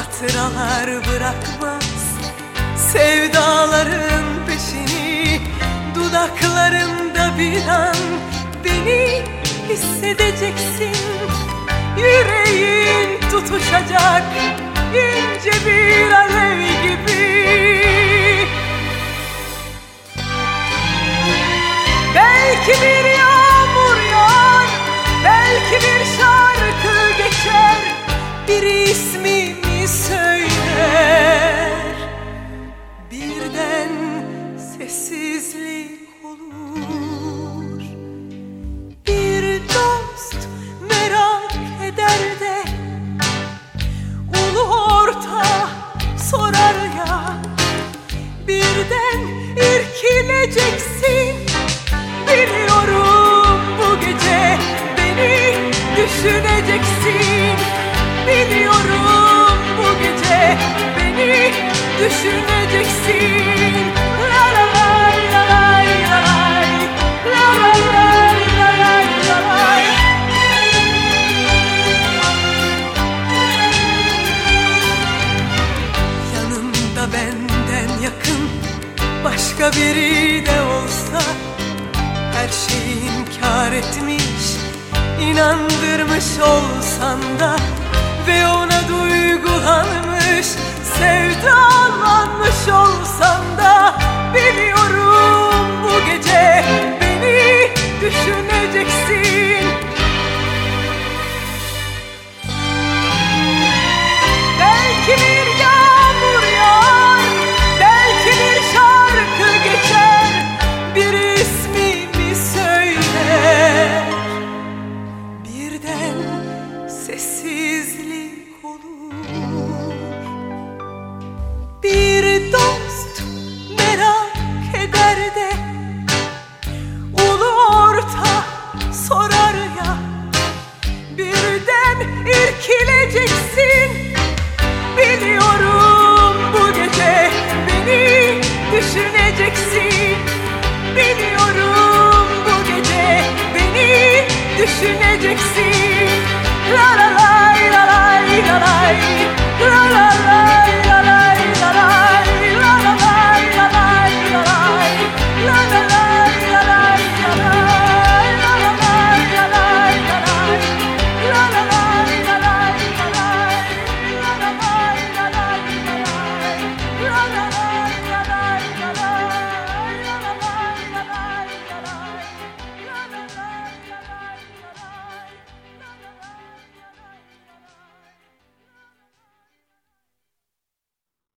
hatıralar bırakmaz sevdaların peşini. Dudaklarımda bir an beni hissedeceksin. Yüreğin tutuşacak ince bir alev gibi. Belki bir yağmur yağar, belki bir şarkı geçer, biri ismimi söyler. Birden sessizlik olur. Bir dost merak eder de ulu orta sorar ya. Birden irkileceksin. Biliyorum bu gece beni düşüneceksin. Biliyorum bu gece beni düşüneceksin. La la la la la la la la la la. Yanımda benden yakın başka biri de olsa, her şeyi inkar etmiş, inandırmış olsan da ve ona duygulanmış, sevdalanmış olsan da, biliyorum bu gece beni düşüneceksin. Belki bir yağmur yağar, belki bir şarkı geçer, bir ismimi söyler. Birden sessizlik olur. Bir dost merak eder de ulu orta sorar ya. Birden irkileceksin. Biliyorum bu gece beni düşüneceksin. Biliyorum bu gece beni düşüneceksin.